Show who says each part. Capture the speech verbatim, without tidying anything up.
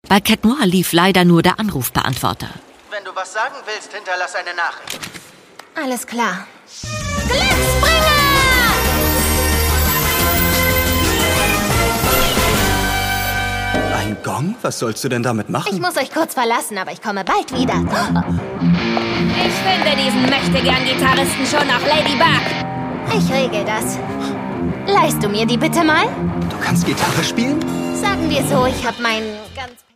Speaker 1: Bei Cat Noir lief leider nur der Anrufbeantworter.
Speaker 2: Wenn du was sagen willst, hinterlass eine Nachricht.
Speaker 3: Alles klar. Glücksbringer!
Speaker 4: Ein Gong? Was sollst du denn damit machen?
Speaker 3: Ich muss euch kurz verlassen, aber ich komme bald wieder.
Speaker 5: Ich finde diesen Möchtegern-Gitarristen schon auf Ladybug.
Speaker 3: Ich regel das. Leihst du mir die bitte mal?
Speaker 4: Du kannst Gitarre spielen?
Speaker 3: Sagen wir so, ich habe meinen ganz...